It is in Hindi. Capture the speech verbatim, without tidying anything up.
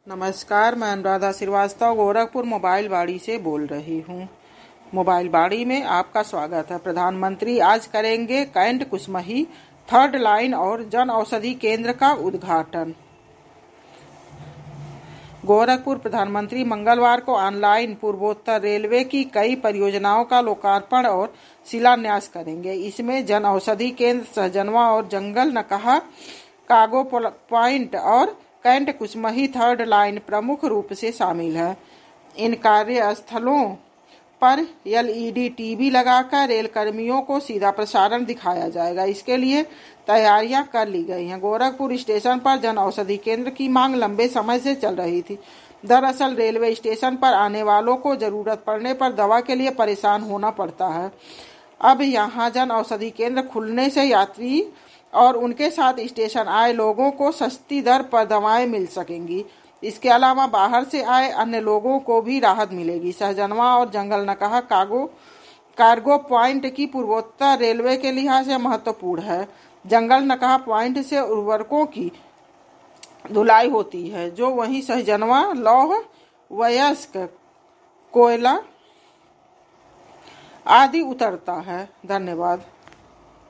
नमस्कार, मैं अनुराधा श्रीवास्तव गोरखपुर मोबाइल बाड़ी से बोल रही हूँ। मोबाइल बाड़ी में आपका स्वागत है। प्रधानमंत्री आज करेंगे कैंट कुसमही थर्ड लाइन और जन औषधि केंद्र का उद्घाटन। गोरखपुर प्रधानमंत्री मंगलवार को ऑनलाइन पूर्वोत्तर रेलवे की कई परियोजनाओं का लोकार्पण और शिलान्यास करेंगे। इसमें जन औषधि केंद्र, सहजनवा और जंगल नकहा कार्गो पॉइंट और कैंट कुसमही थर्ड लाइन प्रमुख रूप से शामिल है। इन कार्यस्थलों पर एलईडी टीवी लगाकर रेल कर्मियों को सीधा प्रसारण दिखाया जाएगा। इसके लिए तैयारियां कर ली गई हैं। गोरखपुर स्टेशन पर जन औषधि केंद्र की मांग लंबे समय से चल रही थी। दरअसल रेलवे स्टेशन पर आने वालों को जरूरत पड़ने पर दवा के लिए परेशान होना पड़ता है। अब यहां जन औषधि केंद्र खुलने से यात्री और उनके साथ स्टेशन आए लोगों को सस्ती दर पर दवाएं मिल सकेंगी। इसके अलावा बाहर से आए अन्य लोगों को भी राहत मिलेगी। सहजनवा और Jangal Nakaha cargo cargo point की पूर्वोत्तर रेलवे के लिहाज से महत्वपूर्ण है। जंगल नकहा पॉइंट से उर्वरकों की धुलाई होती है, जो वहीं सहजनवा लौह वयस्क कोयला आदि उतरता है। धन्यवाद।